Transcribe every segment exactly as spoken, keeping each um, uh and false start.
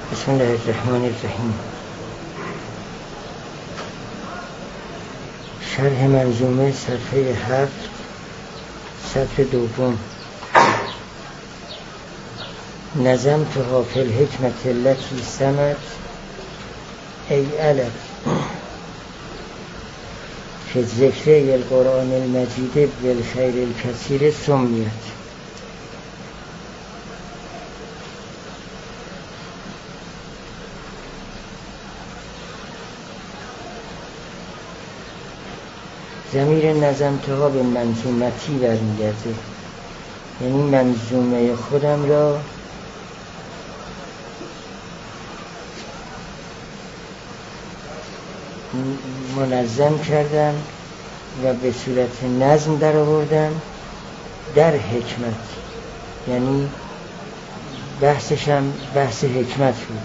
بسم الله الرحمن الرحیم. شرح منظومه صفحه هفت، سطر دوم. نظمتها فی الحکمة التي سمت ای علت فی ذکر القرآن المجید بالخیر الکثیر سمیت. ضمیر نظمتها به منظومتی برمیگرده، یعنی منظومه خودم را منظم کردم و به صورت نظم در آوردم در حکمت، یعنی بحثشم بحث حکمت بود.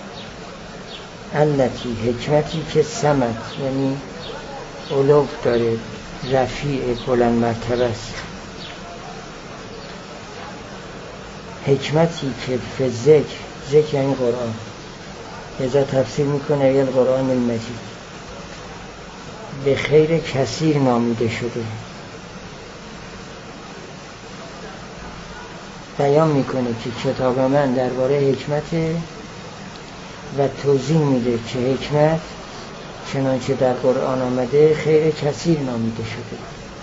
التی، حکمتی که سمت یعنی علو داره، رفیع، بلند مرتبه است. حکمتی که فی ذکر، ذکر یعنی قرآن، لذا تفسیر میکنه ای القرآن المجید، به خیر کثیر نامیده شده. بیان میکنه که کتاب من درباره حکمت و توضیح میده که حکمت چنانچه در قرآن آمده خیر کثیر نامیده شده.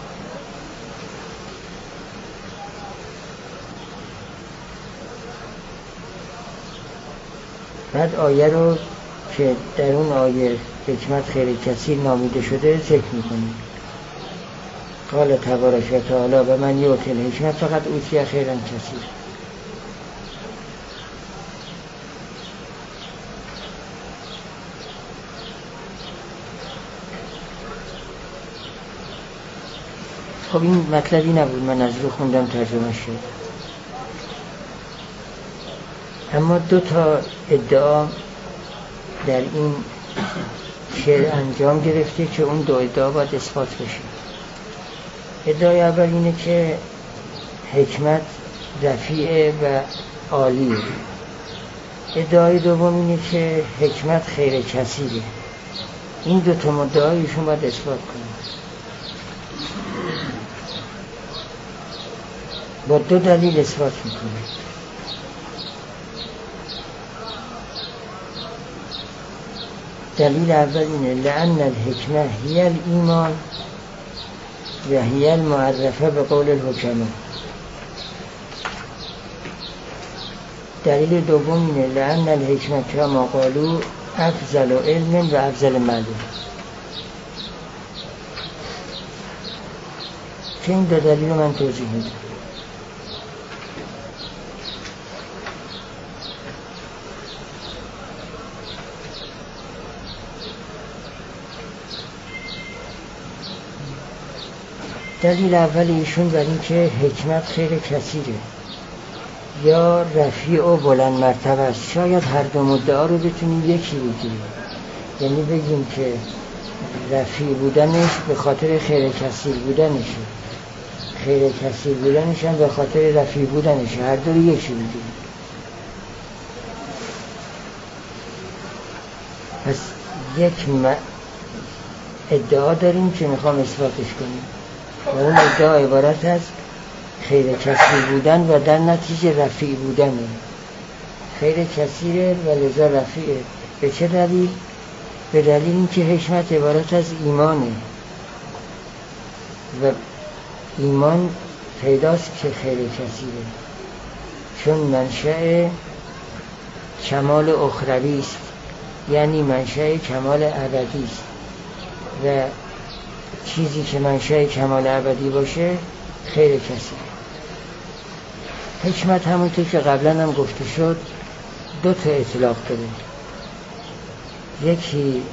بعد آیه رو که در اون آیه حکمت خیر کثیر نامیده شده ذکر میکنه. قال تبارک و تعالی و من یؤتی الحکمة فقد اوتی خیرا کثیر. خب این مطلبی نبود، من از رو خوندم ترجمه شد. اما دو تا ادعا در این شعر انجام گرفته که اون دو ادعا باید اثبات بشه. ادعای اول اینه که حکمت رفیع و عالیه. ادعای دوم اینه که حکمت خیر کثیره. این دو تا مدعایشون باید اثبات کنه. با دو دلیل اثبات میکنه. دلیل اول اینه لأن الحکمة هی الایمان و هی المعرفه به قول الحکماء. دلیل دوم اینه لأن الحکمة کما قالوا افضل علم و افضل معلوم. که این دو دلیل رو من توضیح میدم. دلیل اول ایشون بر این که حکمت خیر کثیره یا رفیع و بلند مرتبه است. شاید هر دو مدعا رو بتونیم یکی بگیم، یعنی بگیم که رفیع بودنش به خاطر خیر کثیر بودنشه، خیر کثیر بودنش هم به خاطر رفیع بودنشه. هر دو رو یکی بگیم. پس یک ادعا داریم که میخوام اثباتش کنیم و اون ادعا عبارت از خیر کثیر بودن و در نتیجه رفیع بودنه. خیر کثیره و لذا رفیعه. به چه دلیل؟ به دلیل اینکه حکمت عبارت از ایمانه و ایمان پیداست که خیر کثیره، چون منشأ کمال اخروی است، یعنی منشأ کمال ابدی است و چیزی که منشأ کمال ابدی باشه خیر کثیره. حکمت همونطور که قبلا هم گفته شد دو تا اطلاق داره. یکی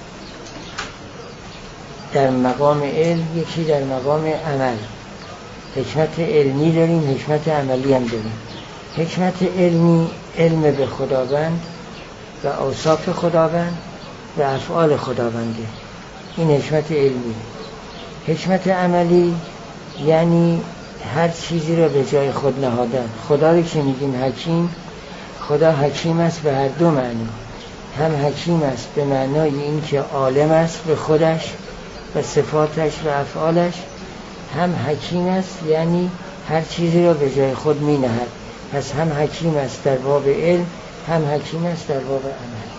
در مقام علم، یکی در مقام عمل. حکمت علمی داریم، حکمت عملی هم داریم. حکمت علمی علم به خداوند و اوصاف خداوند و افعال خداونده، این حکمت علمی. حکمت عملی یعنی هر چیزی رو به جای خود نهادن. خدا رو که میگیم حکیم، خدا حکیم است به هر دو معنا. هم حکیم است به معنای این که عالم است به خودش و صفاتش و افعالش، هم حکیم است یعنی هر چیزی را به جای خود می نهد. پس هم حکیم است در باب علم، هم حکیم است در باب عمل.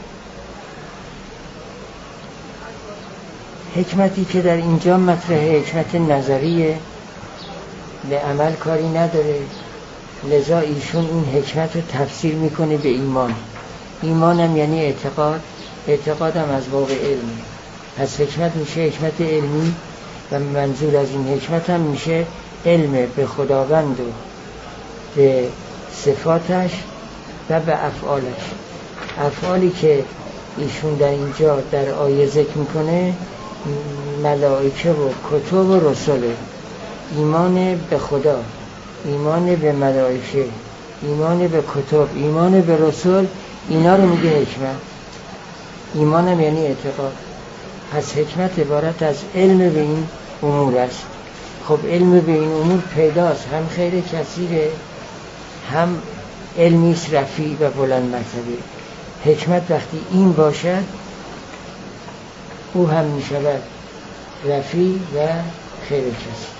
حکمتی که در اینجا مطرحه حکمت نظریه، به عمل کاری نداره، لذا ایشون این حکمت رو تفسیر میکنه به ایمان. ایمان هم یعنی اعتقاد، اعتقاد هم از باب علم. پس حکمت میشه حکمت علمی و منظور از این حکمت هم میشه علم به خداوند و به صفاتش و به افعالش. افعالی که ایشون در اینجا در آیه ذکر میکنه ملائکه و کتب و رسوله. ایمان به خدا، ایمان به ملائکه، ایمان به کتب، ایمان به رسول، اینا رو میگه حکمت. ایمان هم یعنی اعتقاد. پس حکمت عبارت از علم به این امور است. خب علم به این امور پیداست، هم خیر کثیره، هم علمیست رفیع و بلند مرتبه. حکمت وقتی این باشد او هم میشود رفیع و خیر کثیر.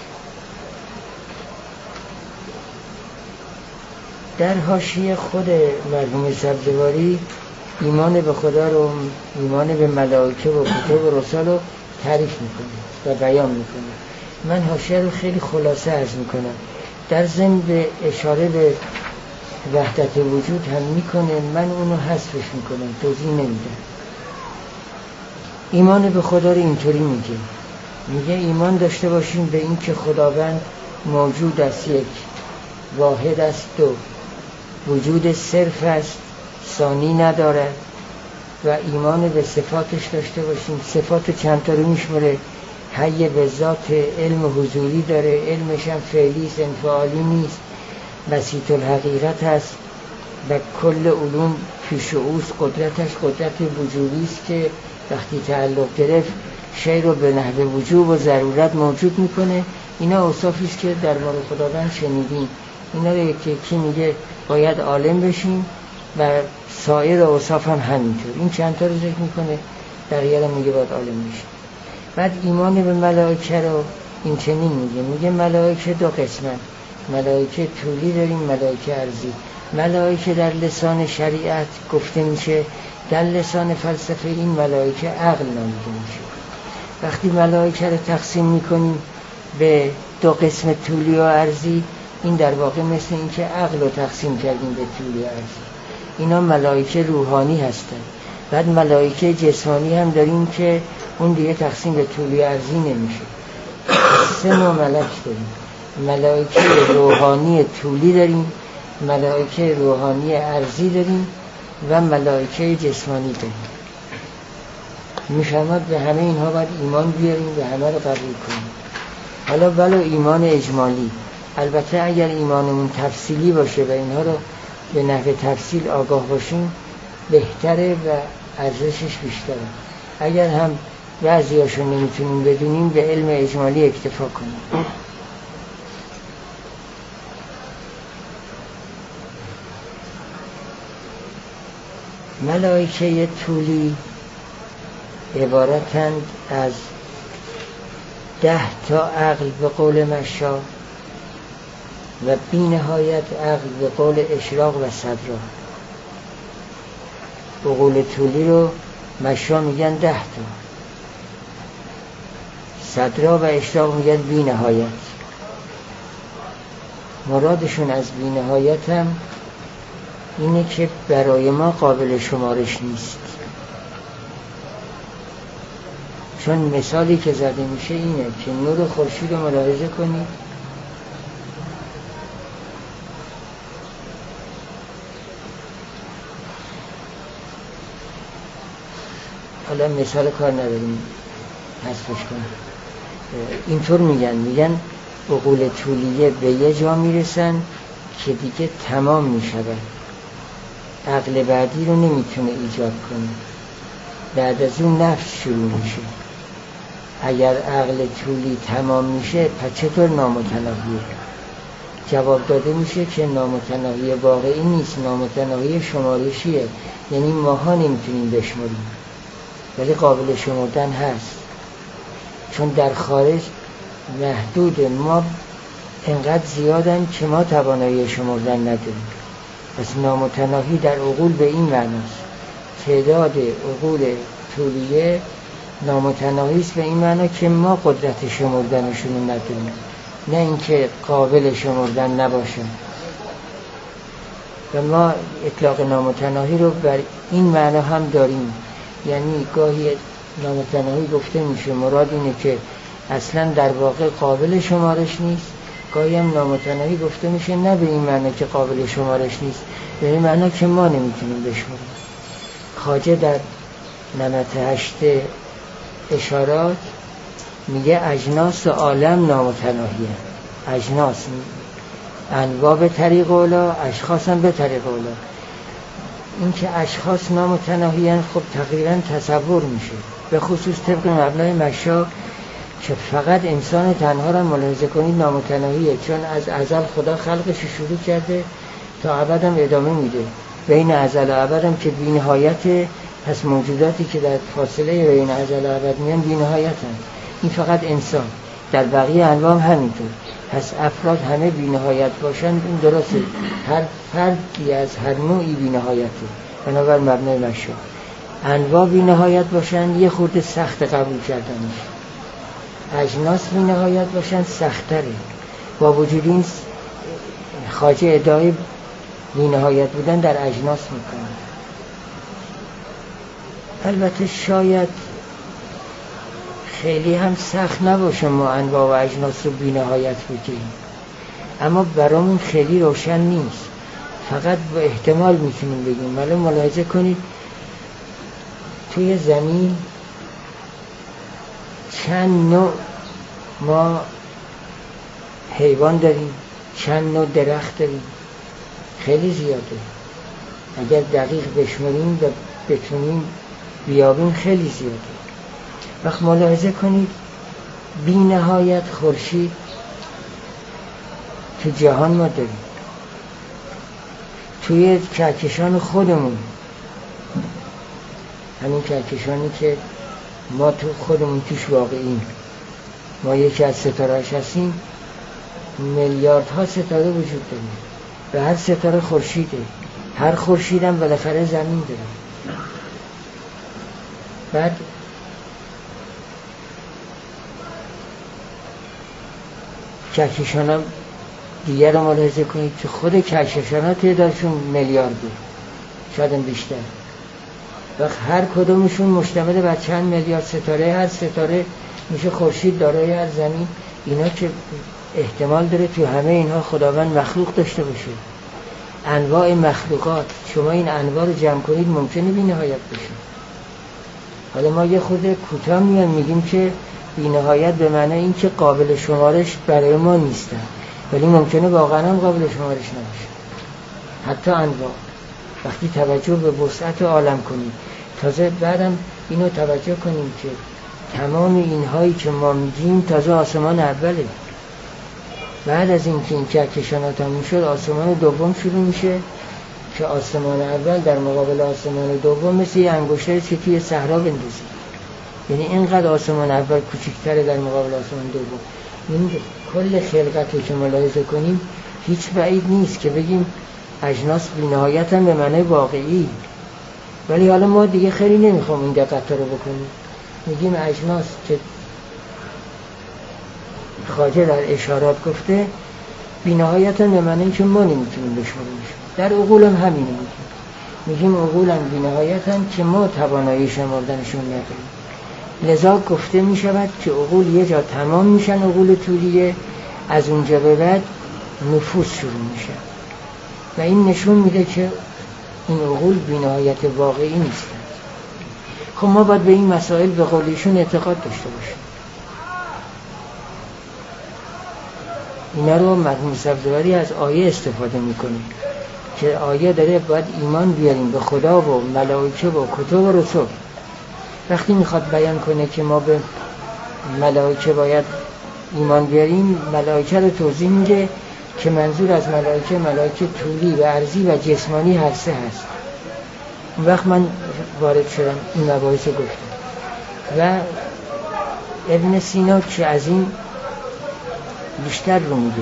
در حاشیه خود مرحوم سبزواری ایمان به خدا رو، ایمان به ملائکه و کتب و رسول رو تعریف میکنه و بیان میکنه. من حاشیه رو خیلی خلاصه عرض میکنم. در ضمن به اشاره به وحدت وجود هم میکنه، من اونو حذفش میکنم، توضیح نمیدم. ایمان به خدا رو اینطوری میگه، میگه ایمان داشته باشیم به این که خداوند موجود است، یک، واحد است، دو، وجود صرف است، ثانی ندارد. و ایمان به صفاتش داشته باشیم. صفات چند تا رو میشمره، حی به ذات، علم حضوری داره، علمش هم فعلی است، انفعالی نیست، بسیط الحقیقت هست و کل علوم پیش اوست. قدرتش قدرت وجودی است که وقتی تعلق گرفت شی رو به نحو وجوب و ضرورت موجود میکنه. اینا اوصافی است که در مورد خداوند شنیدیم. اینا رو یکی یکی میگه باید عالم بشیم و سایر اوصاف هم همینطور. این چند تا رو ذکر میکنه، بقیه رو میگه باید عالم بشیم. بعد ایمان به ملائکه رو این چنین میگه، میگه ملائکه دو قسمن، ملائکه طولی داریم، ملائکه ارضی. ملائکه در لسان شریعت گفته میشه، در لسان فلسفه این ملائکه عقل نامیده میشه. وقتی ملائکه رو تقسیم میکنیم به دو قسم طولی و ارضی، این در واقع مثل این که عقل رو تقسیم کردیم به طولی و ارضی. اینا ملائکه روحانی هستن. بعد ملائکه جسمانی هم داریم که اون دیگه تقسیم به طولی و ارضی نمیشه. سه نوع ملک داریم، ملائکه روحانی طولی داریم، ملائکه روحانی ارضی داریم و ملائکه جسمانی داریم. میشمد به همه اینها باید ایمان بیاریم و همه رو قبول کنیم. حالا ولو ایمان اجمالی، البته اگر ایمانمون تفصیلی باشه و اینها رو به نحو تفصیل آگاه باشیم بهتره و ارزشش بیشتره. اگر هم بعضیاشو نمیتونیم بدونیم به علم اجمالی اکتفا کنیم. ملائکه طولی عبارتند از ده تا عقل به قول مشا و بی نهایت عقل به قول اشراق و صدرا. به قول طولی رو مشا میگن ده تا، صدرا و اشراق میگن بی نهایت. مرادشون از بی نهایت هم اینه که برای ما قابل شمارش نیست. چون مثالی که زده میشه اینه که نور خورشید رو ملاحظه کنید، حالا مثال کار نداریم حذفش کنیم. اینطور میگن میگن عقول طولیه به یه جا میرسن که دیگه تمام میشود، عقل بعدی رو نمیتونه ایجاد کنه، بعد از اون نفس شروع میشه. اگر عقل طولی تمام میشه پس چطور نامتناهیه؟ جواب داده میشه که نامتناهی واقعی نیست، نامتناهی شمارشیه، یعنی ماها نمیتونیم بشماریم ولی قابل شمردن هست، چون در خارج محدود، ما انقدر زیادن که ما توانایی شمردن نداریم. پس نامتناهی در عقول به این معناست، تعداد عقول طولیه نامتناهی است به این معنا که ما قدرت شمردنشون نداریم، نه اینکه قابل شمردن نباشن. و ما اطلاق نامتناهی رو بر این معنا هم داریم، یعنی گاهی نامتناهی گفته میشه مراد اینه که اصلا در واقع قابل شمارش نیست، گاهی هم نامتناهی گفته میشه نه به این معنا که قابل شمارش نیست، به این معنا که ما نمیتونیم بشماریم. خواجه در نمط هشت اشارات میگه اجناس عالم نامتناهیه، اجناس انواع به طریق اولا، اشخاص هم به طریق اولا. این که اشخاص نامتناهیه خب تقریبا تصور میشه، به خصوص طبق مبنای مشا که فقط انسان تنها را ملاحظه کنید نامتناهیه، چون از ازل خدا خلقش شروع کرده تا ابد هم ادامه میده، بین ازل و ابد هم که بی‌نهایته، پس موجوداتی که در فاصله بین ازل و ابد میان بی‌نهایتن. این فقط انسان، در بقیه انواع هم همینطور. پس افراد همه بی‌نهایت باشن این درسته، هر فردی از هر نوعی بی‌نهایته، بنابر مبنای مشا انواع بی‌نهایت باشن یه خورده سخت قبول کردنش، اجناس بی‌نهایت باشن سخت‌تره. با وجود این خواجه ادعای بی‌نهایت بودن در اجناس میکنه. البته شاید خیلی هم سخت نباشه ما انواع و اجناس رو بی‌نهایت بگیریم، اما برامون خیلی روشن نیست، فقط با احتمال میتونیم بگیم. ولی ملاحظه کنید توی زمین چند نوع ما حیوان داریم، چند نوع درخت داریم، خیلی زیاده. اگر دقیق بشماریم و بتونیم بیابیم خیلی زیاده. وقت ملاحظه کنید بی نهایت خورشید تو جهان ما داریم، توی کهکشان خودمون، همین کهکشانی که ما تو خودمون توش واقعیم، ما یکی از ستاره‌اش هستیم، میلیاردها ستاره وجود داریم و هر ستاره خورشیده، هر خورشید هم بالاخره زمین داره. بعد کهکشان هم دیگر رو ملاحظه کنید که خود کهکشان ها تعدادشون میلیارده، شاید هم بیشتر، و هر کدومشون مشتمل بر چند میلیارد ستاره، هر ستاره میشه خورشید دارای هر زمین. اینا که احتمال داره تو همه اینها خداوند مخلوق داشته باشه، انواع مخلوقات. شما این انواع رو جمع کنید ممکنه بی نهایت بشه. حالا ما یه خود کوتاه میان میگیم که بی نهایت به معنی این که قابل شمارش برای ما نیستن، ولی ممکنه واقعا هم قابل شمارش نباشه. حتی انواع وقتی توجه به وسعت عالم کنیم، تازه بعدم اینو توجه کنیم که تمام اینهایی که ما میگیم تازه آسمان اوله. بعد از این که این کهکشانات تموم شد، آسمان دوم شروع میشه که آسمان اول در مقابل آسمان دوم مثل یه انگشتری که توی صحرا بندازی، یعنی اینقدر آسمان اول کوچکتره در مقابل آسمان دوم. این کل خلقت رو که ملاحظه کنیم هیچ بعید نیست که بگیم اجناس بی‌نهایت هم به معنی واقعی. ولی حالا ما دیگه خیلی نمیخوام این دقت رو بکنیم، میگیم اجناس که خواجه در اشارات گفته بی‌نهایت هم به معنی که ما نمیتونیم بشماریمش. در عقول هم همینو میگیم، میگیم عقول هم بی‌نهایت هم که ما توانایی شمردنشون نداریم. لذا گفته میشود که عقول یه جا تمام میشن، عقول طولیه، از اونجا به بعد نفوس شروع میشه و این نشون میده که این عقول بی‌نهایت واقعی نیستن. خب ما باید به این مسائل به قولیشون اعتقاد داشته باشیم. اینا رو مرحوم سبزواری از آیه استفاده میکنه که آیه داره باید ایمان بیاریم به خدا و ملائکه و کتب و رسول. وقتی میخواد بیان کنه که ما به ملائکه باید ایمان بیاریم، ملائکه رو توضیح میده که منظور از ملائکه ملائکه طولی و عرضی و جسمانی هر سه هست. اون وقت من وارد شدم این مباحث گفتم و ابن سینا که از این بیشتر رو میگه.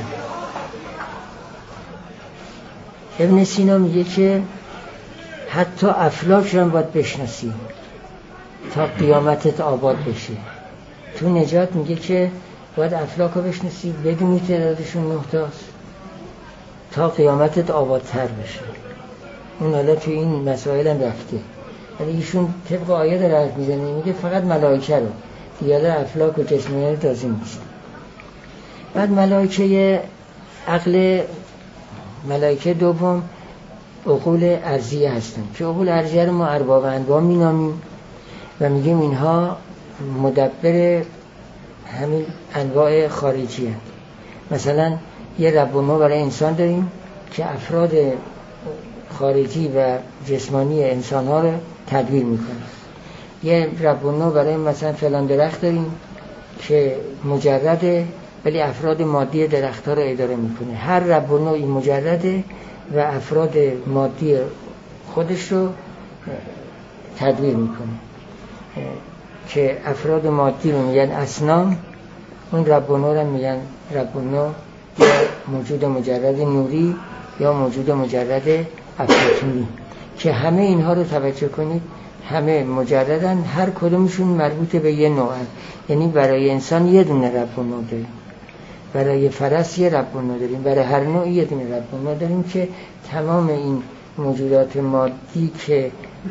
ابن سینا میگه که حتی افلاک رو هم باید بشناسی تا قیامتت آباد بشه. تو نجات میگه که باید افلاک رو بشناسی، بدونی تعدادشون نه تاست تا قیامتت آبادتر بشه. اون حالا تو این مسائل هم رفته، ولی ایشون طبق آیه داره حرف میزنه، میگه فقط ملائکه رو، دیگه افلاک و جسمانی تازه نیست. بعد ملائکه عقل، ملائکه دوم عقول ارضیه هستن که عقول ارضیه رو ما ارباب انواع مینامیم و میگیم اینها مدبر همین انواع خارجی هست. مثلا یه رب ما برای انسان داریم که افراد خارجی و جسمانی انسان ها رو تدبیر میکنه. یه رب ما برای مثلا فلان درخت داریم که مجرده ولی افراد مادی درخت ها رو اداره میکنه. هر رب نوعی مجرده و افراد مادی خودش رو تدبیر میکنه که افراد مادی رو میگن اصنام، اون رب نو رو میگن رب نو یا موجود مجرد نوری یا موجود مجرد افلاطونی، که همه اینها رو توجه کنید همه مجردن، هر کدومشون مربوط به یه نوعن. یعنی برای انسان یه دونه رب نو داریم، برای فرس یه رب نو داریم، برای هر نوع یه دونه رب نو داریم که تمام این موجودات مادی که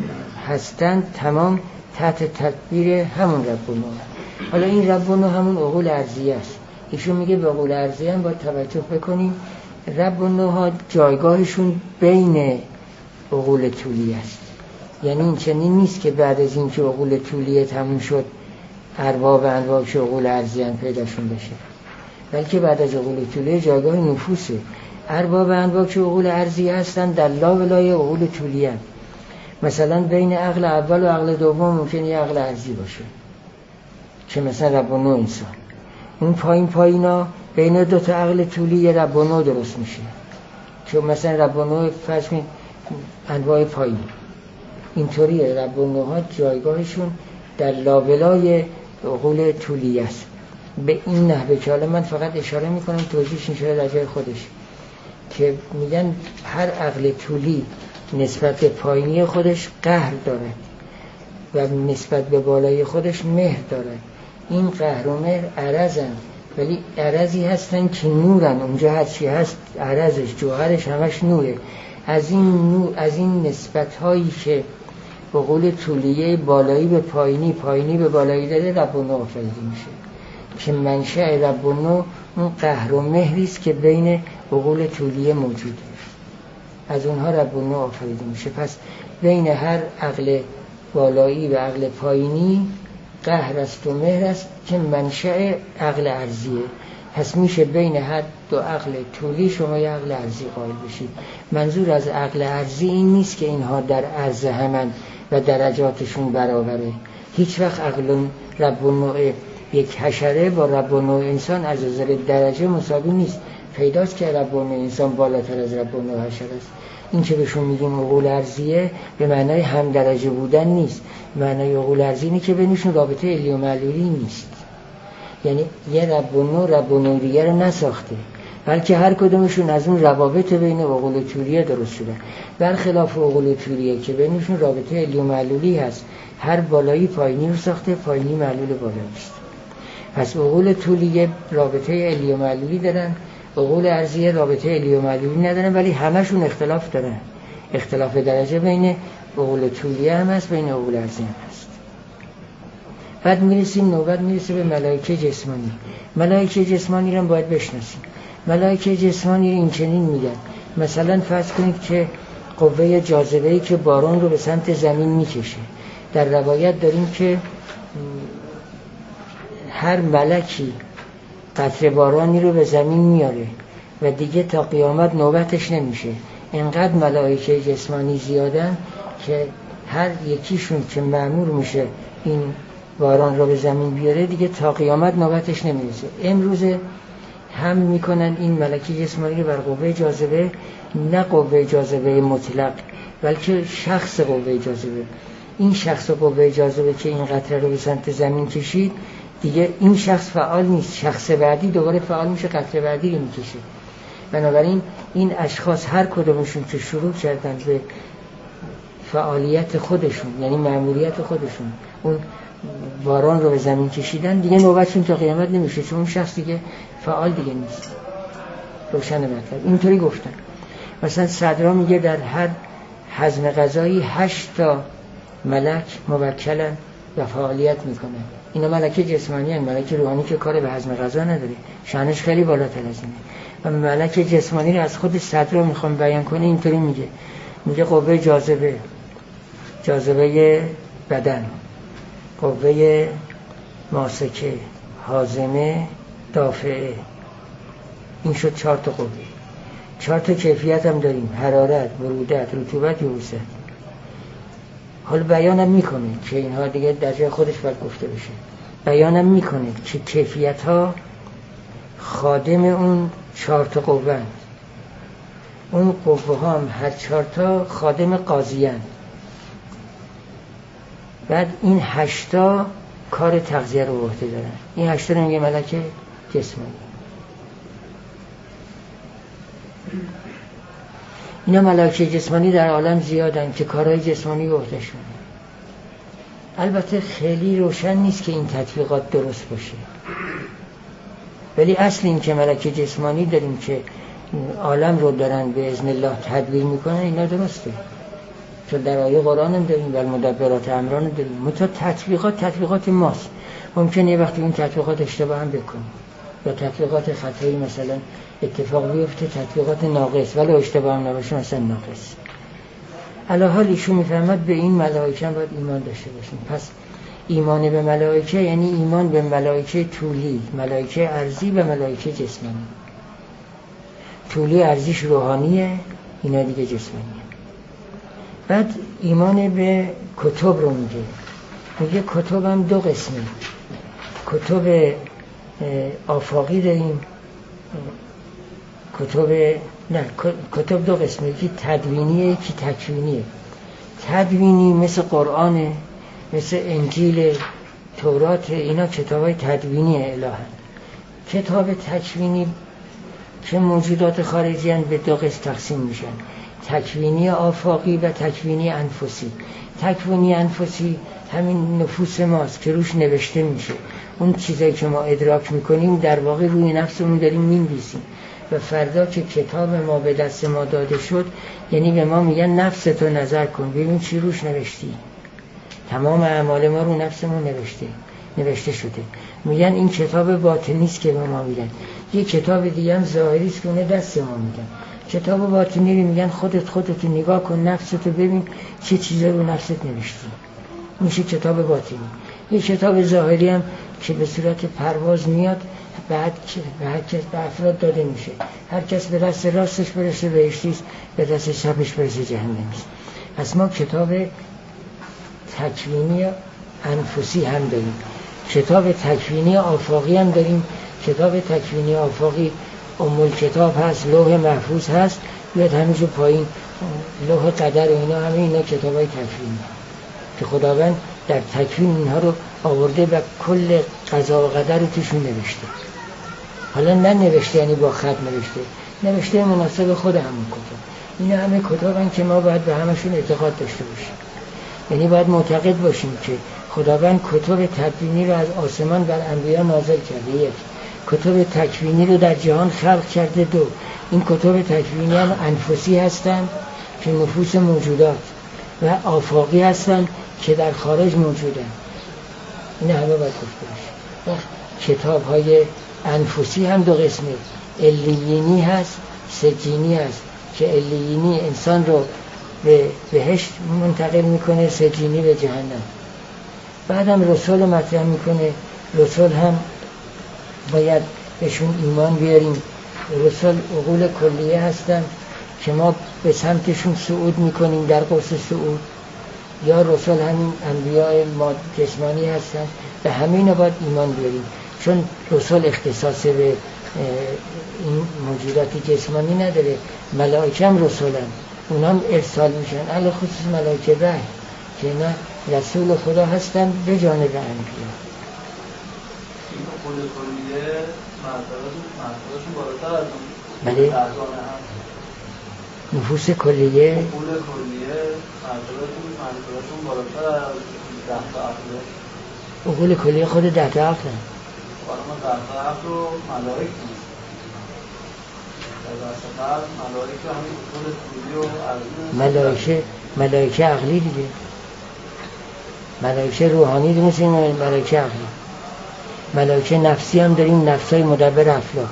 هستند تمام تحت تدبیر همون رب نو. حالا این رب نو همون عقول ارضیه است. ایشون میگه به عقول ارضیه هم باید توجه بکنیم. رب نوها جایگاهشون بین عقول طولی است. یعنی این چنین نیست که بعد از این که عقول طولیه تموم شد ارباب انواع که عقول ارضیه پیداشون بشه، بلکه بعد از عقول طولیه جایگاه نفوسه. ارباب انواع که عقول ارضیه هستن در لابلای عقول طولیه. مثلا بین عقل اول و عقل دوم ممکنه یه عقل ارضی باشه که مثلا رب نو انسان، اون پایین پایینا بین دو تا عقل طولی یه رب نو درست میشه که مثلا رب نو فرض کنید انواع پایین. اینطوریه رب نوها جایگاهشون در لابلای عقول طولی است. به این نحوه که حالا من فقط اشاره میکنم، توضیحش میشه در جای خودش، که میگن هر عقل طولی نسبت به پایینی خودش قهر داره و نسبت به بالای خودش مهر داره. این قهر و مهر عرضن، ولی عرضی هستن که نورن. اونجا هر چی هست عرضش جوهرش همش نوره. از این نور، از این نسبت هایی که به قول طولیه بالایی به پایینی، پایینی به بالایی داره، رب نو آفریده میشه که منشأ رب نو اون قهر و مهری است که بین عقول طولیه موجوده. از اونها رب نو آفریده میشه. پس بین هر عقل بالایی و عقل پایینی قهر است و مهر است که منشأ عقل ارضیه. پس میشه بین هر دو عقل طولی شما یه عقل ارضی قائل بشید. منظور از عقل ارضی این نیست که اینها در عرض همن و درجاتشون برابره. هیچ وقت عقل رب نوع یک حشره با رب نوع انسان از نظر درجه مساوی نیست. پیداست که رب نوع انسان بالاتر از رب نوع حشره است. این که بهشون میگیم عقول ارضیه به معنای هم درجه بودن نیست. معنای عقول ارضی اینه که بینشون رابطه علی و معلولی نیست. یعنی یه رب نوع رب نوع دیگر رو نساخته، بلکه هر کدومشون از اون روابط بین عقول طولیه درست شده، برخلاف عقول طولیه که بینشون رابطه علی و معلولی هست. هر بالایی پایینی رو ساخته، پایینی معلول بالایی است. پس عقول طولیه رابطه علی و معلولی دارن، عقول ارضیه رابطه علی و معلولی ندارن، ولی همشون اختلاف دارن. اختلاف درجه بین عقول طولیه هم هست، بین عقول ارضیه هم هست. بعد میرسیم نوبت میرسه به ملائکه جسمانی. ملائکه جسمانی رو باید بشناسیم. ملائکه جسمانی رو این چنین میگن. مثلا فرض کنید که قوه جاذبه‌ای که باران رو به سمت زمین میکشه. در روایت داریم که هر ملکی قطره بارانی رو به زمین میاره و دیگه تا قیامت نوبتش نمیشه. اینقدر ملائکه جسمانی زیادن که هر یکیشون که مأمور میشه این باران رو به زمین بیاره دیگه تا قیامت نوبتش نمیرسه. امروز حمل میکنن این ملکه جسمانی رو بر قوه جاذبه، نه قوه جاذبه مطلق بلکه شخص قوه جاذبه. این شخص قوه جاذبه که این قطره رو به سمت زمین کشید، دیگه این شخص فعال نیست، شخص بعدی دوباره فعال میشه، قطره بعدی رو میکشه. بنابراین این اشخاص هر کدومشون که شروع کردن به فعالیت خودشون، یعنی مأموریت خودشون، اون باران رو به زمین کشیدن، دیگه نوبتشون تا قیامت نمیشه، چون اون شخص دیگه فعال دیگه نیست. روشن مطلب اینطوری گفتن. مثلا صدرا میگه در هر هضم غذایی هشت تا ملک موکلن و فعالیت میکنن. اینا ملکه جسمانی هستند. ملکه روحانی که کار به هضم غذا نداره، شأنش خیلی بالاتر از اینه. و ملکه جسمانی رو از خود صدرا میخوام بیان کنه، اینطوری میگه میگه قوه جاذبه، جاذبه بدن، قوه ماسکه، هاضمه، دافعه. این شد چهار تا قوه. چهار تا کیفیت هم داریم: حرارت، برودت، رطوبت، یبوست. حالا بیانم میکنه که اینها دیگه در جای خودش باید گفته بشه. بیانم میکنه که کیفیت ها خادم اون چهار تا قوه هست. اون قوه ها هم هر چهار تا خادم قاضی هست. بعد این هشتا کار تغذیه رو به عهده دارن. این هشتا رو میگه ملکه جسمانی. اینا ملائکه جسمانی در عالم زیادن که کارهای جسمانی به عهده‌شونه. البته خیلی روشن نیست که این تطبیقات درست باشه، ولی اصل این که ملائکه جسمانی داریم که عالم رو دارن به اذن الله تدبیر میکنن، اینا درسته. چون در آیه قرآن هم داریم و مدبرات امران داریم. متا تطبیقات تطبیقات ماست. ممکنه یه وقتی این تطبیقات اشتباه هم بکنیم یا تطبیقات خطایی مثلا اتفاق بیفته، تطبیقات ناقص، ولی اشتباه هم نباشه مثلا ناقص. علی حال ایشون میفهمد به این ملائکه باید ایمان داشته باشیم. پس ایمان به ملائکه یعنی ایمان به ملائکه طولی، ملائکه ارضی و ملائکه جسمانی. طولی ارضیش روحانیه، اینا دیگه جسمانیه. بعد ایمان به کتب رو میگه. میگه کتب هم دو قسمه. کتب آفاقی داریم، کتب نه کتب دو قسمه، یکی تدوینیه یکی تکوینیه. تدوینی مثل قرآن، مثل انجیل، تورات، اینا کتابای تدوینی الهه. کتاب تکوینی که موجودات خارجی هن به دو قسم تقسیم میشن: تکوینی آفاقی و تکوینی انفسی. تکوینی انفسی همین نفوس ماست که روش نوشته میشه. اون چیزایی که ما ادراک میکنیم در واقع روی نفسمون داریم مینویسیم و فردا که کتاب ما به دست ما داده شد، یعنی به ما میگن نفستو نظر کن ببین چی روش نوشتی. تمام اعمال ما رو نفسمون نوشته نوشته شده. میگن این کتاب باطنی است که به ما میگن. یه کتاب دیگه هم ظاهری است که اون دست ما میگن. کتاب باطنی رو میگن خودت خودت نگاه کن، نفستو ببین چه چیزا رو نفست نوشتی. میشه کتاب باطنی. یه کتاب ظاهری هم که به صورت پرواز میاد، بعد به هر کس به افراد داده میشه. هر کس به دست راستش برسه بهشتیست، به دست چپش برسه جهنمیست. پس ما کتاب تکوینی انفسی هم داریم، کتاب تکوینی آفاقی هم داریم. کتاب تکوینی آفاقی ام الکتاب هست، لوح محفوظ هست، بیاد همینجور پایین لوح قدر و اینا، همه اینا کتابای تکوینی که خداوند در تکوین اینها رو آورده و کل قضا و قدر رو توشون نوشته. حالا نه نوشته یعنی با خط نوشته، نوشته مناسب خود همون کتاب. اینا همه کتابن که ما باید به همشون اعتقاد داشته باشیم. یعنی باید معتقد باشیم که خداوند کتب تدوینی رو از آسمان بر انبیا نازل کرده، یک. کتب تکوینی رو در جهان خلق کرده، دو. این کتب تکوینی هم انفسی هستن که نفوس موجودات، و آفاقی هستن که در خارج موجودن. این همه باید گفته باشه. کتاب های انفسی هم دو قسمه، علیینی هست، سجینی هست که علیینی انسان رو به بهشت منتقل میکنه، سجینی به جهنم. بعدم رسول مطرح میکنه. رسول هم باید بهشون ایمان بیاریم. رسول عقول کلیه هستن که ما به سمتشون صعود میکنیم در قرص صعود، یا رسول همین انبیاء ما جسمانی هستن. به همین باید ایمان بیاریم، چون رسول اختصاص به این موجودات جسمانی نداره. ملائکه هم رسولن، اونا هم ارسال میشن، علی خصوص ملائکه وحی که اینا رسول خدا هستن به جانب انبیا. این قول کلیه مرتبهشون بالاتر از اون بله نفوس کلیه قول کلیه مرتبهشون بالاتر از ده تا عقله. قول کلیه خود ده تا عقل هم حالا ما ده تا عقل رو ملائک نیست در دست ملائک همین قول کلیه و عقلی ملائکه ملائکه عقلی دیگه، ملائکه روحانی دیگه، مثل ملائکه عقلی. ملائکه نفسی هم داریم، نفسای مدبر افلاک.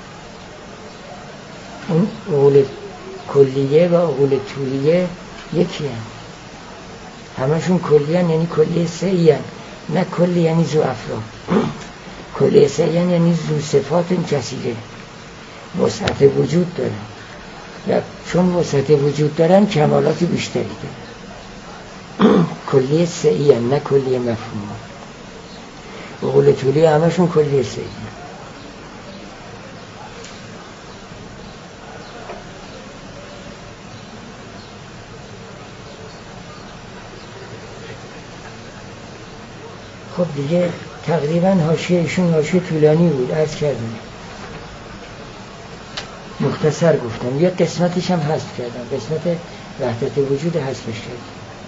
اون عقول کلیه و عقول طولیه یکی هم، همشون کلیه هم، یعنی کلیه سهی هم، نه کلی یعنی زو افراد. کلیه سهی هم یعنی زو صفات کثیره، وسعت وجود دارن و چون وسعت وجود دارن کمالات بیشتری دارن. کلیه سهی هم، نه کلیه مفهوم. عقول طولیه همشون کلیه سهی هم. خب دیگه تقریبا حاشیه ایشون حاشیه طولانی بود، عرض کردم، مختصر گفتم. یه قسمتش هم حذف کردم، قسمت وحدت وجود حذفش کردم.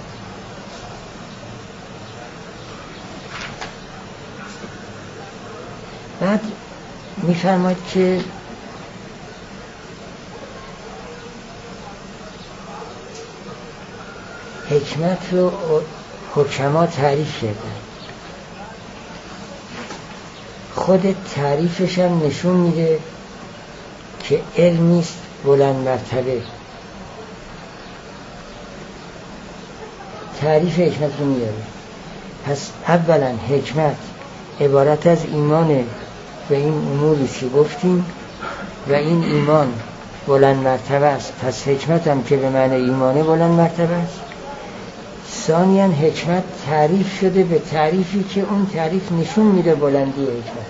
بعد میفرماید که حکمت رو حکما تعریف کردن، خود تعریفش هم نشون میده که علمیست بلند مرتبه. تعریف حکمت رو میاره. پس اولا حکمت عبارت از ایمان به این اموری که گفتیم و این ایمان بلند مرتبه است، پس حکمت هم که به معنی ایمانه بلند مرتبه است. ثانیاً حکمت تعریف شده به تعریفی که اون تعریف نشون میده بلندی حکمت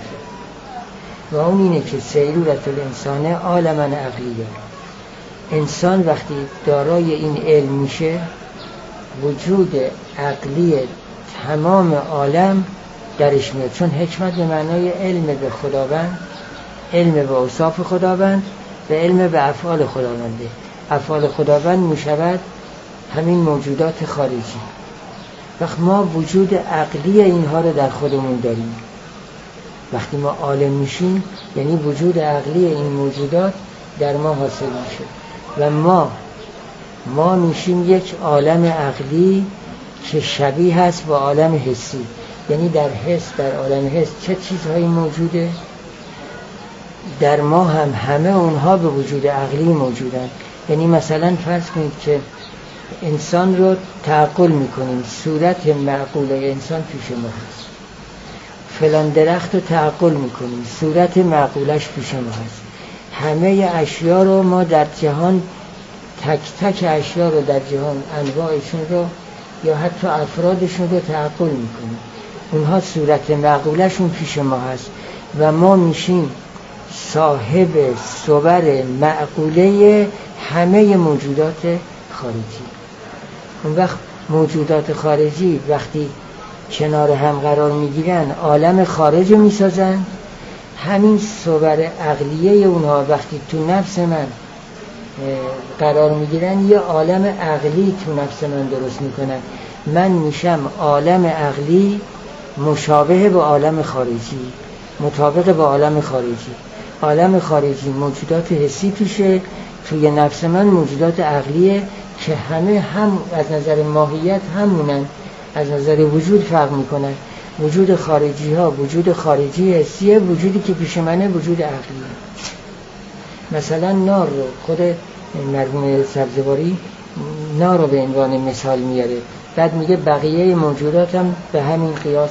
و اون اینه که سیرورت الانسان عالماً عقلیه. انسان وقتی دارای این علم میشه، وجود عقلی تمام عالم درش میاد، چون حکمت به معنای علم به خداوند، علم به اوصاف خداوند و علم به افعال خداونده. افعال خداوند میشود همین موجودات خارجی. وقت ما وجود عقلی اینها رو در خودمون داریم. وقتی ما عالم میشیم یعنی وجود عقلی این موجودات در ما حاصل میشه و ما ما میشیم یک عالم عقلی که شبیه هست با عالم حسی. یعنی در حس، در عالم حس چه چیزهایی موجوده؟ در ما هم همه اونها به وجود عقلی موجودن. یعنی مثلا فرض کنید که انسان رو تعقل میکنیم، صورت معقول انسان پیش ما هست. فلان درخت رو تعقل میکنیم، صورت معقولش پیش ما هست. همه اشیا رو ما در جهان، تک تک اشیا رو در جهان، انواعشون رو یا حتی افرادشون رو تعقل میکنیم. اونها صورت معقولشون پیش ما هست و ما میشیم صاحب صور معقوله همه موجودات خارجی. اون وقت موجودات خارجی وقتی کنار هم قرار میگیرن عالم خارج رو میسازن. همین صور عقلیه اونها وقتی تو نفس من قرار میگیرن یه عالم عقلی تو نفس من درست میکنن. من میشم عالم عقلی مشابه به عالم خارجی، مطابق با عالم خارجی. عالم خارجی موجودات حسی توشه، توی نفس من موجودات عقلیه که همه هم از نظر ماهیت همونن، از نظر وجود فرق میکنن. وجود خارجی ها وجود خارجی حسیه، وجودی که پیش منه وجود عقلیه. مثلا نار رو خود مرحوم سبزواری نار رو به عنوان مثال میاره، بعد میگه بقیه موجودات هم به همین قیاس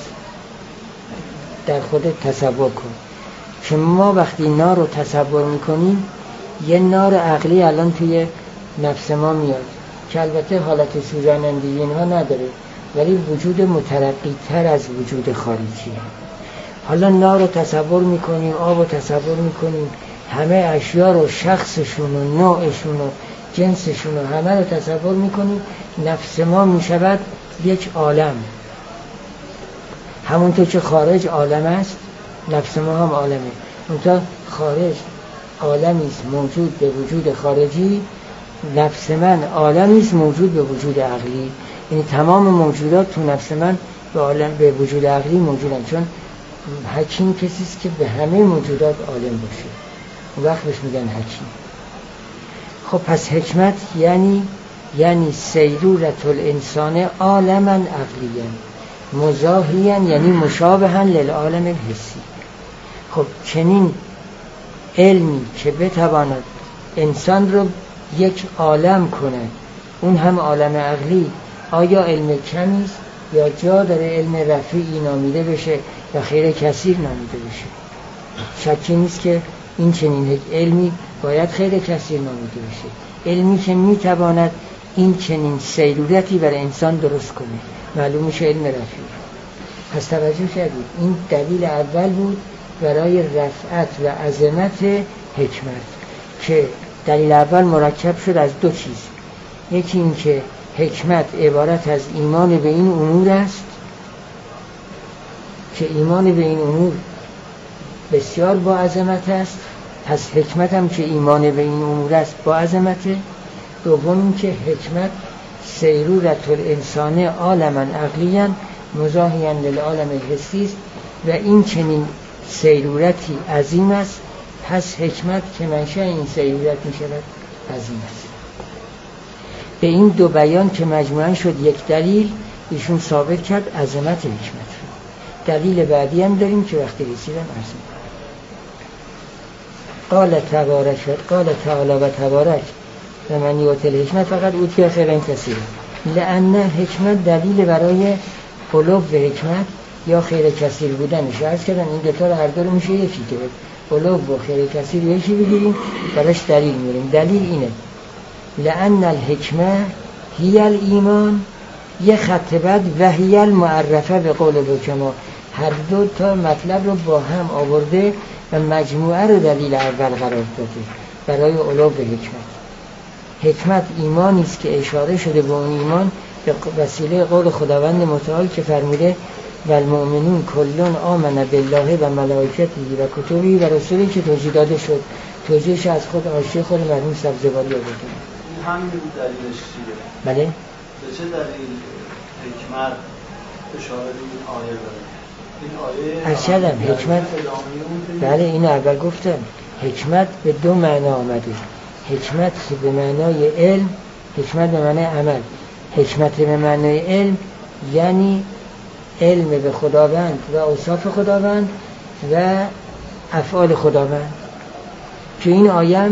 در خودت تصور کن. که ما وقتی نار رو تصور میکنیم یه نار عقلی الان توی نفس ما میاد که البته حالت سوزانندگی اینها نداره، ولی وجود مترقی تر از وجود خارجیه. حالا نار رو تصور میکنیم، آب رو تصور میکنیم، همه اشیا رو، شخصشون و نوعشون و جنسشون و همه رو تصور میکنیم. نفس ما میشود یک عالم، همونطور که خارج عالم است نفس ما هم عالمه. اونتا خارج عالمی است موجود به وجود خارجی، نفس من عالمی است موجود به وجود عقلی. یعنی تمام موجودات تو نفس من به عالم به وجود عقلی موجودن، چون حکیم کسی است که به همه موجودات عالم باشه، اون وقت بهش میگن حکیم. خب پس حکمت یعنی یعنی سیرورت الانسان عالما عقلیا مزاحیا، یعنی مشابها للعالم الحسی. خب چنین علمی که بتواند انسان رو یک عالم کند، اون هم عالم عقلی، آیا علم کمی است یا جا داره علم رفیعی نامیده بشه یا خیر کثیر نامیده بشه؟ شکی نیست که این چنین یک علمی باید خیر کثیر نامیده بشه، علمی که میتواند این چنین سیرورتی برای انسان درست کنه، معلوم میشه علم رفیع. پس توجه کردید این دلیل اول بود برای رفعت و عظمت حکمت، که دلیل اول مرکب شد از دو چیز. یکی این که حکمت عبارت از ایمان به این امور است که ایمان به این امور بسیار با عظمت است، پس حکمت هم که ایمان به این امور است با عظمته. دوم این که حکمت سیرورت الانسان عالما عقلیا مزاحیا للعالم الحسی است و این چنین سیرورتی عظیم است، پس حکمت که منشأ این سیرورت می شود عظیم است. به این دو بیان که مجموعاً شد یک دلیل، ایشون ثابت کرد عظمت حکمت رو. دلیل بعدی هم داریم که وقتی رسیدم عرض می‌کنم. قال تبارک قال تعالی و تبارک و من یؤتی الحکمت فقط اوتی خیرا کثیرا، لأن حکمت دلیل برای علو حکمت یا خیر کثیر بودنش. عرض کردم این دوتا رو هر دو رو میشه یکی گرفت، علو و خیر کثیر یکی بگیریم براش دلیل میاریم. دلیل اینه لأن الحکمه هی الایمان، یه خط بعد و هی المعرفه به قول الحکما، هر دو تا مطلب رو با هم آورده و مجموعه رو دلیل اول قرار داده برای علو حکمت. حکمت ایمانی است که اشاره شده به اون ایمان به وسیله قول خداوند متعال که فرموده و المؤمنون کلون آمن بالله و ملائکته و کتبه و رسولی، که توضیح داده شد. توضیحش از خود حاشیه خود مرحوم سبزواری آورده. این همین بود دلیلش چیه؟ بله؟ به چه دلیل حکمت اشاره به این آیه داره؟ این آیه ارشدم حکمت، بله اینو اول گفتم، حکمت به دو معنا آمده. حکمت به معنای علم، حکمت به معنای عمل. حکمت به معنای علم یعنی علم به خداوند و اوصاف خداوند و افعال خداوند، که این آیه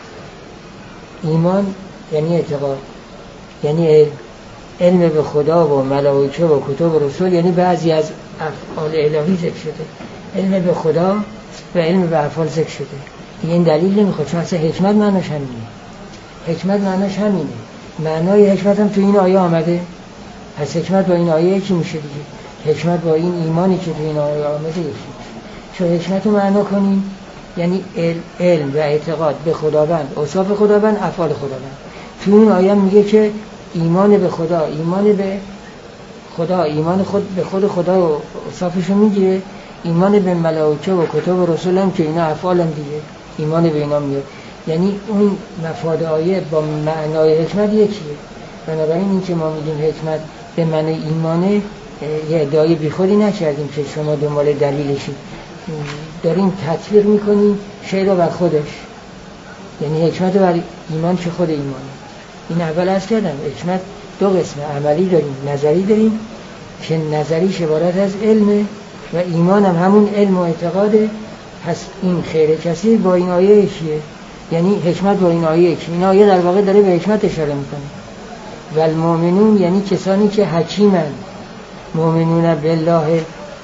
ایمان یعنی اعتقاد، یعنی علم. علم به خدا و ملائکه و کتب و رسول یعنی بعضی از افعال الهی ذکر شده. علم به خدا و علم به افعال ذکر شده. این دلیل نمیخواد، چون اصلا حکمت معناش همینه. حکمت معناش همینه. معنای حکمت هم تو این آیه آمده. پس حکمت با این آیه یکی میشه دیگه. حکمت با این ایمانی که تو این آیه آمده یکی میشه. چون حکمت رو معنا کنیم یعنی علم و اعتقاد به خداوند، اوصاف خداوند، افعال خداوند. تو این آیه میگه که ایمان به خدا، ایمان به خدا، ایمان خود به خود خدا و اوصافش رو میگیره. ایمان به ملائکه و کتب و رسول هم که اینا افعال هم دیگه، ایمان به اینا میاد. یعنی اون مفاد آیه با معنای حکمت یکیه. بنابراین این که ما میگیم حکمت به معنی ایمانه، یه ادعای بیخودی نکردیم که شما دنبال دلیلشید، داریم تطبیق میکنیم شی رو بر خودش. یعنی حکمت بر ایمان که خود ایمانه. این اول عرض کردم حکمت دو قسمه، عملی داریم، نظری داریم که نظریش عبارت از علمه و ایمان هم همون علم و اعتقاده. پس این خیر کثیر با این آیه یکیه، یعنی حکمت با این آیه یکی. این آیه در واقع داره به حکمت اشاره میکنه. و المؤمنون یعنی کسانی که حکیمن، مؤمنون بالله،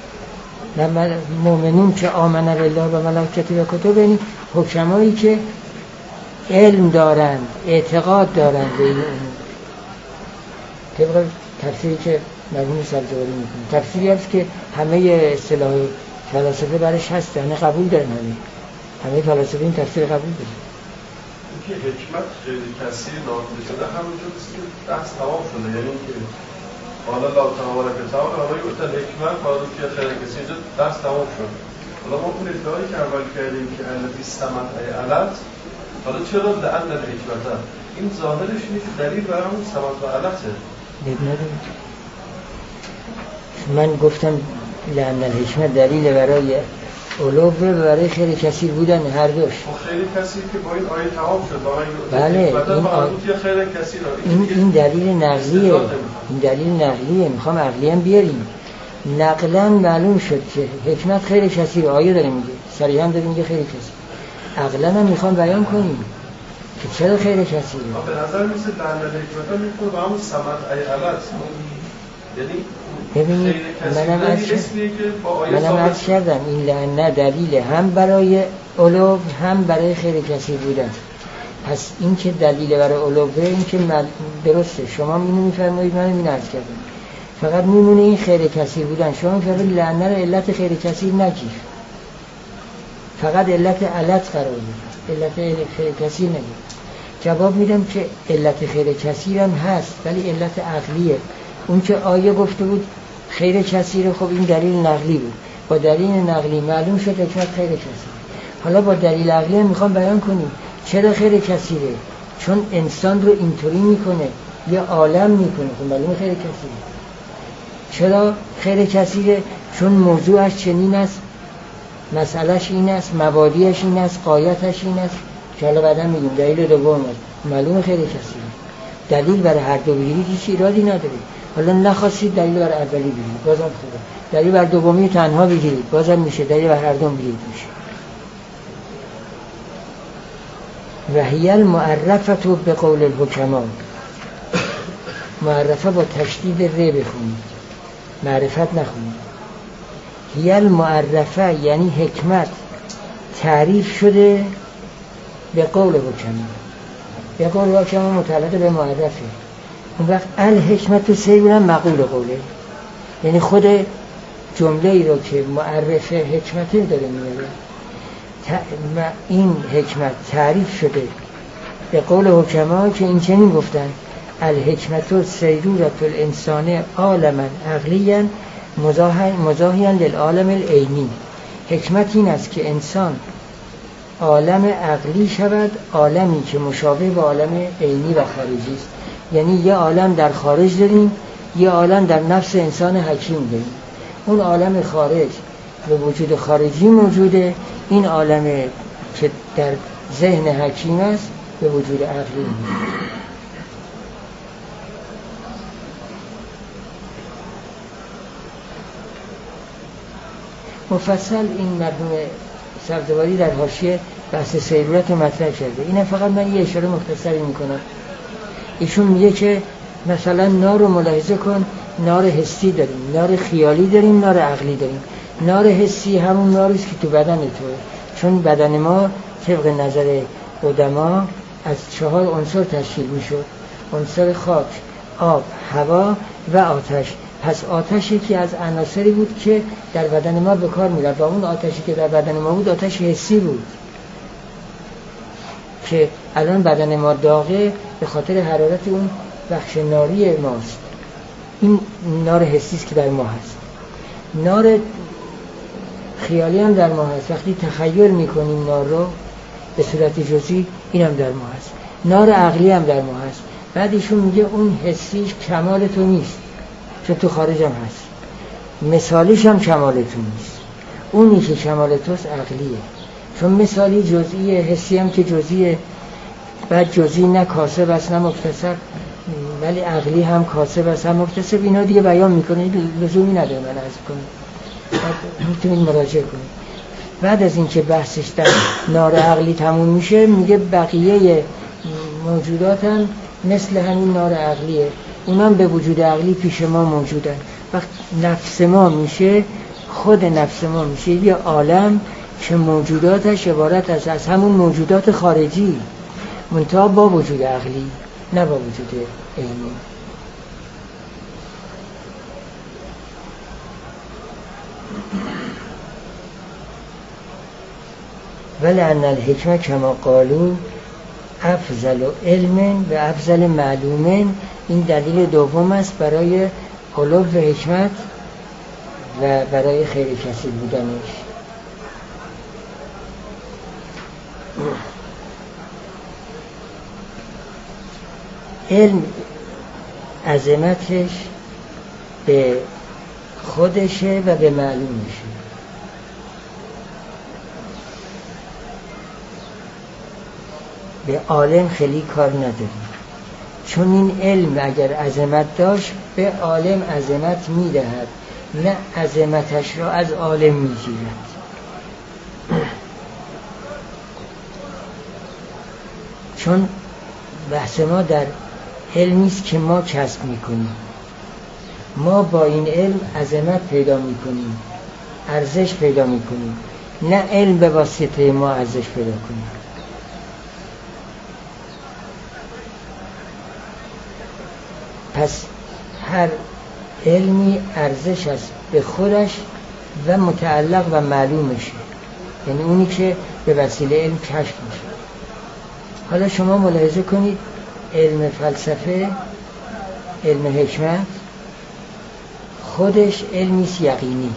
مؤمنون که آمن بالله و ملائکته و کتب، یعنی حکمایی که علم دارند، اعتقاد دارند به این امور. طبق تفسیری که مرحوم سبزواری میکنه، تفسیری هست که همه اصطلاح فلاسفه برش هست، همه قبول دارن، همه همه فلاسفه این تفسیر قبول دارن. که حکمت خیلی کثیر نامیده شده همونجور دست تمام شده، یعنی که حالا لا تمام کتاب حالا گفتن حکمت حالا که خیلی کسی اینجا دست تمام شد. حالا ما اون ادعایی که اول کردیم که الفی سمت ای علت، حالا چرا لعن الحکمت این ظاهرش نیست دلیل برای اون سمت و علته من گفتم لعن الحکمت دلیل برای علو برای خیلی کثیر بودن هر دوش. خیلی کثیر که با این آیه تمام شد، با این بله این, آ... خیلی کثیر این این دلیل نقلیه، این دلیل نقلیه، میخوام عقلی هم بیاریم. نقلا معلوم شد که حکمت خیلی کثیر، آیه داره میگه، صریحا داره میگه خیلی کثیر. عقلا هم میخوام بیان کنیم که چرا خیلی کثیره. به نظر میسه لعن الحکمت میکنه با همون سمت ای علت، یعنی ببینید منم عرض منم عرض کردم این لعنه دلیل هم برای علو هم برای خیر کثیر بودن. پس این که دلیل برای علو این که درسته، شما اینو میفرمایید، منم اینو عرض کردم، فقط میمونه این خیر کثیر بودن. شما میفرمایید لعنه رو علت خیر کثیر نگیر، فقط علت علت قرار بده، علت خیر کثیر نگیر. جواب میدم که علت خیر کثیر هم هست ولی علت عقلیه. اون که آیه گفته بود خیر کثیره، خب این دلیل نقلی بود، با دلیل نقلی معلوم شد حکمت خیر کثیره. حالا با دلیل عقلی هم میخوام بیان کنیم چرا خیر کثیره، چون انسان رو اینطوری میکنه یا عالم میکنه، خب معلومه خیر کثیره. چرا خیر کثیره؟ چون موضوعش چنین است، مسئلهش این است، مبادیش این است، غایتش این است که حالا بعدا میگیم دلیل دوم معلومه خیر کثیره. دلیل برای هر دو بگیرید هیچ ایرادی نداره. حالا نخواستید دلیل بر اولی بگیرید بازم خوبه، دلیل بر دومی تنها بگیرید بازم میشه، دلیل بر هر دوم بگیرید میشه. و هی المعرفه به قول الحکما، معرفه با تشدید ر بخونید، معرفت نخونید. هی المعرفه یعنی حکمت تعریف شده به قول حکما، به قول حکما متعلق به معرفه. اون وقت الحکمت سیرون مقول قوله، یعنی خود جمله ای رو که معرف حکمتی داره میاره، این حکمت تعریف شده به قول حکما که این چنین گفتن الحکمت سیرورت الانسان عالما عقلیا مزاحیا للعالم العینی. حکمت این است که انسان عالم عقلی شود، عالمی که مشابه به عالم عینی و خارجی است. یعنی یه عالم در خارج داریم، یه عالم در نفس انسان حکیم داریم. اون عالم خارج به وجود خارجی موجوده، این عالم که در ذهن حکیم است به وجود عقلی موجوده. مفصل این مرحوم سبزواری در حاشیه بحث سیرورت مطرح کرده. اینم فقط من یه اشاره مختصری میکنم. ایشون میگه که مثلا نار رو ملاحظه کن، نار حسی داریم، نار خیالی داریم، نار عقلی داریم. نار حسی همون ناریست که تو بدن توه، چون بدن ما طبق نظر قدما از چهار عنصر تشکیل میشد، عنصر خاک، آب، هوا و آتش. پس آتش یکی از عناصری بود که در بدن ما به کار میرفت و اون آتشی که در بدن ما بود آتش حسی بود که الان بدن ما داغه به خاطر حرارت اون بخش ناری ماست. این نار حسی است که در ما هست. نار خیالی هم در ما هست، وقتی تخیل میکنیم نار رو به صورت جزئی این هم در ما هست. نار عقلی هم در ما هست. بعد ایشون میگه اون حسیش کمال تو نیست چون تو خارج هم هست، مثالیش هم کمال تو نیست. اونی که کمال توست عقلیه، چون مثالی جزئیه، حسی هم که جزئیه. بعد جزئی نه کاسب است نه مکتسب، ولی عقلی هم کاسب است هم مکتسب. اینا دیگه بیان میکنه، لزومی نداره من عرض کنم، میتونید مراجعه کنید. بعد از اینکه بحثش در نار عقلی تموم میشه میگه بقیه موجودات هم مثل همین نار عقلیه، اونم به وجود عقلی پیش ما موجودن. وقت نفس ما میشه، خود نفس ما میشه یه عالم که موجوداتش عبارت از از همون موجودات خارجی، منتها با وجود عقلی نه با وجود عینی. ولأن الحکمه کما قالوا افضل علم و افضل معلوم. این دلیل دوم است برای علو حکمت و برای خیر کسی بودنش. علم عظمتش به خودشه و به معلومشه. به عالم خیلی کار نداریم، چون این علم اگر عظمت داشت به عالم عظمت میدهد، نه عظمتش را از عالم میگیرد. چون بحث ما در علمی است که ما کسب میکنیم. ما با این علم عظمت پیدا میکنیم، ارزش پیدا میکنیم، نه علم به واسطه ما ارزش پیدا کنیم. پس هر علمی ارزش است به خودش و متعلق و معلومشه، یعنی اونی که به وسیله علم کشف میشه. حالا شما ملاحظه کنید علم فلسفه، علم حکمت خودش علمی است یقینی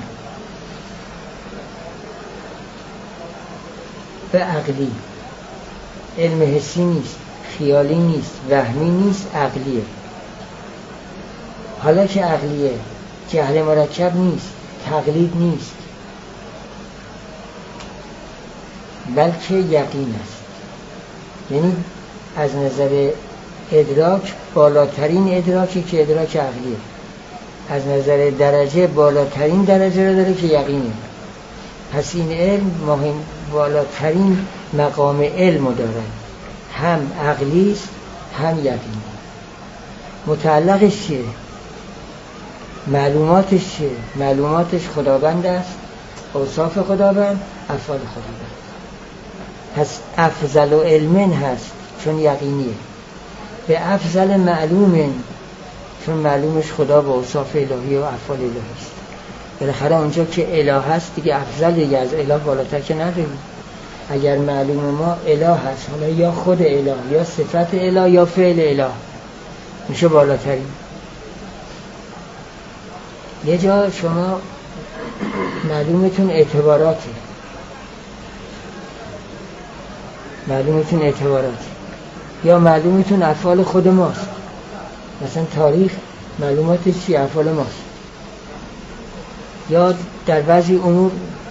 و عقلی. علم حسی نیست، خیالی نیست، وهمی نیست، عقلیه. حالا که عقلیه، جهل مرکب نیست، تقلید نیست، بلکه یقین است. یعنی از نظر ادراک بالاترین ادراکی که ادراک عقلیه، از نظر درجه بالاترین درجه رو داره که یقینه. پس این علم مهم بالاترین مقام علم داره، هم عقلی است هم یقینی. متعلقش چیه؟ معلوماتش چیه؟ معلوماتش خداوند است، اوصاف خداوند، افعال خداوند. پس افضل و علم هست چون یقینیه، به افضل معلوم چون معلومش خدا با اوصاف الهی و افعال الهی است. بالاخره اونجا که اله هست دیگه افضل از اله بالاتر که نداریم. اگر معلوم ما اله هست، حالا یا خود اله یا صفت اله یا فعل اله، میشه بالاترین. یه جا شما معلومتون اعتباراته، معلومتون اعتباراته یا معلومتون افعال خود ماست. مثلا تاریخ معلوماتش چی؟ افعال ماست. یا در بعضی امور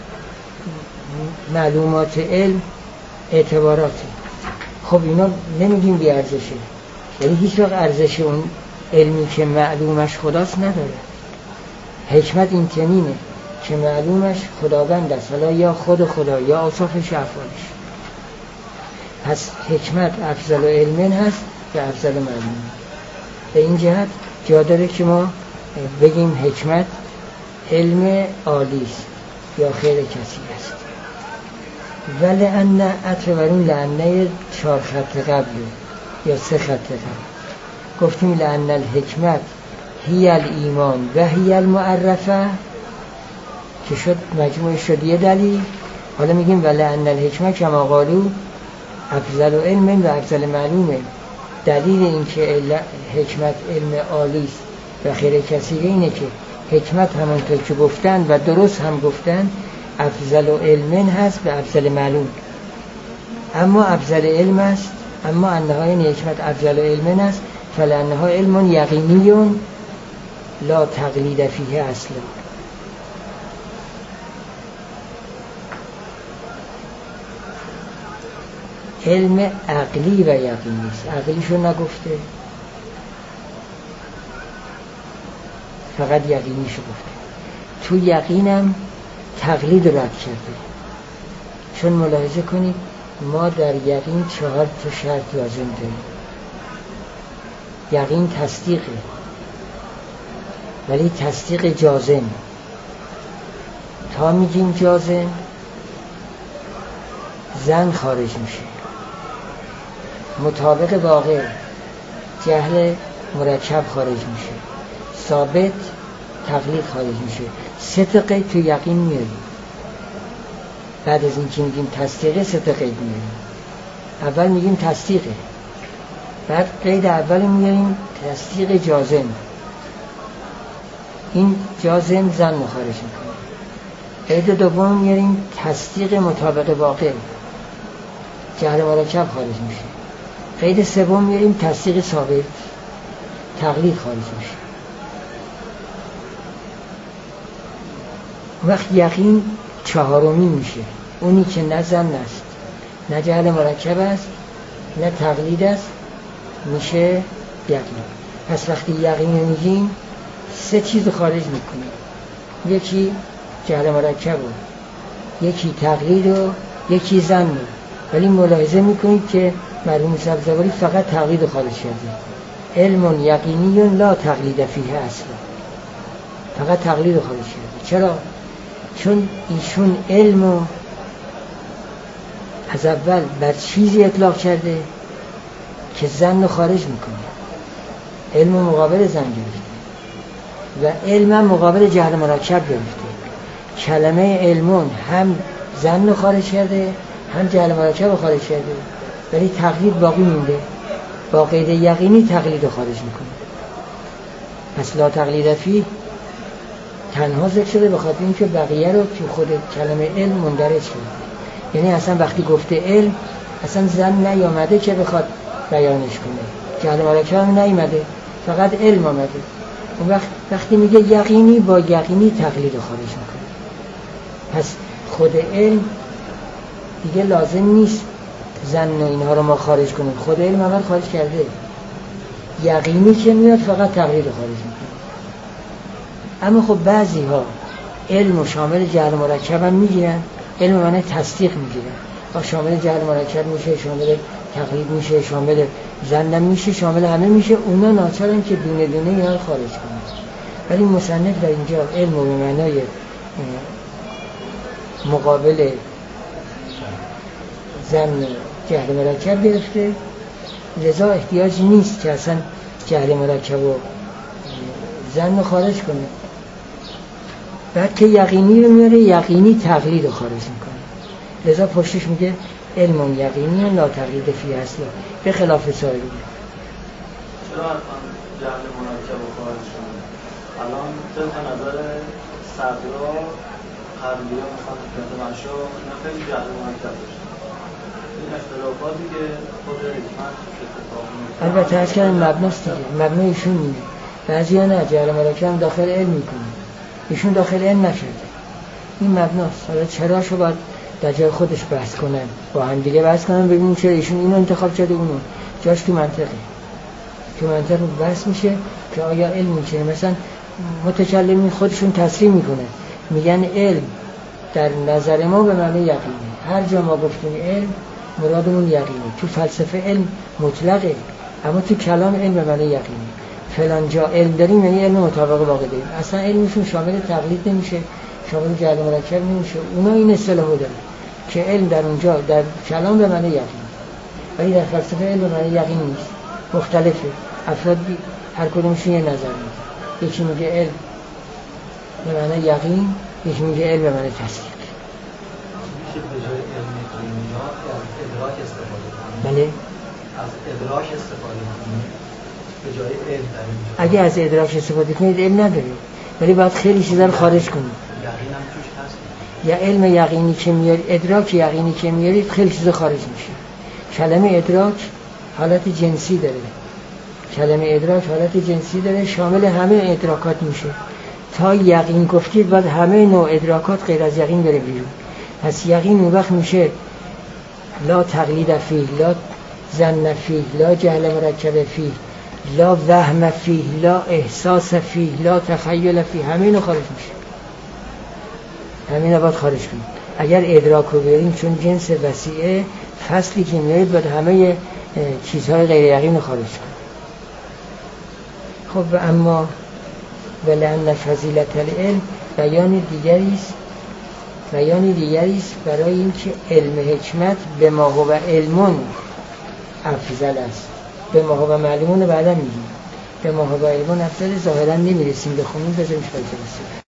معلومات علم اعتباراته. خب اینا نمیگیم بی ارزشه، یعنی هیچ وقت ارزش اون علمی که معلومش خداست نداره. حکمت این چنینه که معلومش خداوند است، حالا یا خود خدا یا اوصافش افعالش. پس حکمت افضل علم هست و افضل معلوم. به این جهت جا داره که ما بگیم حکمت علم عالی است یا خیر کسی است. ولی ان عطف برون لعنه چهار خط قبل یا سه خط قبل گفتیم لأن الحکمت هی الایمان و هی المعرفه که شد مجموع شد یه دلیل. حالا میگیم ولی ان الحکمت کما قالوا افضل علم و افضل معلومه. دلیل این که حکمت علم عالی است و خیر کسی اینه که حکمت همونطور که گفتن و درست هم گفتن افضل علم هست و افضل معلوم. اما افضل علم است، اما انهای حکمت افضل علم است فلانها علم یقینی لا تقلید فیه اصلا. علم عقلی و یقینی است. عقلیشو نگفته، فقط یقینیشو گفته. تو یقینم تقلید رد کرده. چون ملاحظه کنید ما در یقین چهار تا شرط لازم داریم. یقین تصدیقه، ولی تصدیق جازم. تا میگیم جازم زن خارج میشه، مطابق واقع جهل مرکب خارج میشه، ثابت تقلید خارج میشه، صدق تو یقین میاری. بعد از این که میگیم تصدیقه سه تا قید میاریم. اول میگیم تصدیقه، بعد قید اول میاریم تصدیق جازم. این جازم زن مخارج میکنه. قید دوم میاریم تصدیق مطابق واقع، جهل مرکب خارج میشه. قید سوم میاریم تصدیق ثابت، تقلید خارج میشه. وقت یقین چهارمی میشه، اونی که نه زن است، نه جهل مرکب است، نه تقلید است، میشه یقین. پس وقتی یقین میگیم سه چیز خارج میکنه، یکی جهل مرکب و یکی تقلید و یکی زن. ولی ملاحظه میکنید که مرحوم سبزواری فقط تقلید خارج کرده. علم یقینی لا تقلید فیه اصلا، فقط تقلید خارج کرده. چرا؟ چون ایشون علمو از اول بر چیزی اطلاق کرده که زن رو خارج میکنه. علم مقابل زن گرفته و علم مقابل جهل مرکب گرفته. کلمه علمون هم زن رو خارج کرده هم جهل مرکب رو خارج کرده، ولی تقلید باقی مونده. با قید یقینی تقلید رو خارج میکنه. پس لا تقلید فی تنها ذکر شده به خاطر اینکه بقیه رو که خود کلمه علم مندرج کرده. یعنی اصلا وقتی گفته علم اصلا زن نیامده که بخواد بیانش کنه، جهل مرکب هم نیامده، فقط علم آمده. اون وقت وقتی میگه یقینی با یقینی تقلید رو خارج میکنه. پس خود علم دیگه لازم نیست زن و اینها رو ما خارج کنیم، خود علم اول خارج کرده. یقینی که میاد فقط تقلید رو خارج میکنه. اما خب بعضی ها علم و شامل جهل مرکب هم میگیرن، علم معنی تصدیق میگیرن، و شامل جهل مرکب میشه، شامل تقلید میشه، شامل زن میشه، شامل همه میشه. اونا ناچارن که دونه دونه اینا رو خارج کنن. ولی مصنف در اینجا علم و به معنای مقابل زن جهل مرکب گرفته، لذا احتیاج نیست که اصلا جهل مرکب و زن رو خارج کنه. بعد که یقینی رو میاره، یقینی تقلید رو خارج میکنه. لذا پشتش میگه علم یقینی لا تقلید فی اصلا، به خلاف سایری. چرا جهل مرکب رو خارج کنه؟ الان طبق نظر صدرا قبلی‌ها مثلا فقه‌مشا اینا خیلی جهل مرکب داشتن. این اختلافاتی که خود حکمت اتفاق میفته البته از کردن مبناست دیگه، مبنا ایشون میگه. بعضی ها نه، جهل مرکب داخل علم میکنه، ایشون داخل علم نشده. این مبناست. حالا چرا شو باید در جای خودش بحث کنن، با هم دیگه بحث کنن ببینیم چرا ایشون اینو انتخاب کرده اونو. جاش تو منطقه، تو منطقه بحث میشه که آیا علم میشه. مثلا متکلمین خودشون تصریح میکنه، میگن علم در نظر ما به معنی یقینه. هر جا ما گفتیم علم مرادمون یقینه. تو فلسفه علم مطلقه، اما تو کلام علم به معنی یقینه. فلان جا علم داریم یعنی علم مطابق واقع داریم. اصلا علمشون شامل تقلید نمیشه، شامل جهل مرکب نمیشه. اونا این اصطلاحو دارن که علم در اونجا در کلام به معنی یقین، ولی در فلسفه علم به معنی یقین نیست. مختلفه. افراد هر کدومشون یه نظر میده. یکی میگه علم به معنی یقین، یکی میگه علم به معنی تصدیق. میشه به جای علم کلمات از ادراک استفاده کنیم. بله. از ادراک استفاده کنیم به جای علم در اینجا. اگه از ادراک استفاده کنید علم نداره، ولی باید خیلی چیزا رو خارج کنید. یقین هم توش هست. یا علم یقینی که میارید، ادراک یقینی که میارید خیلی چیزا خارج میشه. کلمه ادراک حالت جنسی داره. کلمه ادراک حالت جنسی داره، شامل همه ادراکات میشه. تا یقین گفتید باید همه نوع ادراکات غیر از یقین بره بیرون. پس یقین اون وقت میشه لا تقلید فیه، لا ظن فیه، لا جهل مرکب فیه، لا وهم فیه، لا احساس فیه، لا تخیل فیه. همه اینو خارج میشه. همین رو باید خارج کنید. اگر ادراک رو بیاریم، چون جنس وسیعه، فصلی که میارید باید همه چیزهای غیر یقین رو خارج کنید. خب اما ولعن فضیلت العلم بیان دیگری است، بیان دیگری است برای اینکه علم حکمت به ما هو علمون افضل است. به ما هو معلومون بعدا میگیم. به ما هو علمون افضل ظاهرا نمیرسیم بخونیم، بذاریم شاید برسیم.